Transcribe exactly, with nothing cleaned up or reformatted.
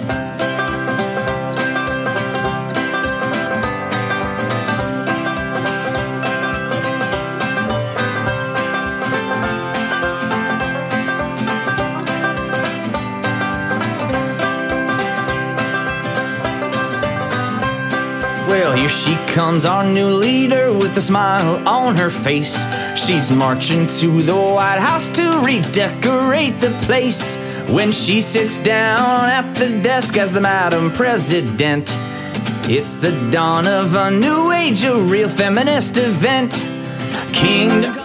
Well, here she comes, our new leader, with a smile on her face. She's marching to the White House to redecorate the place. When she sits down at the desk as the Madam President, it's the dawn of a new age, a real feminist event. King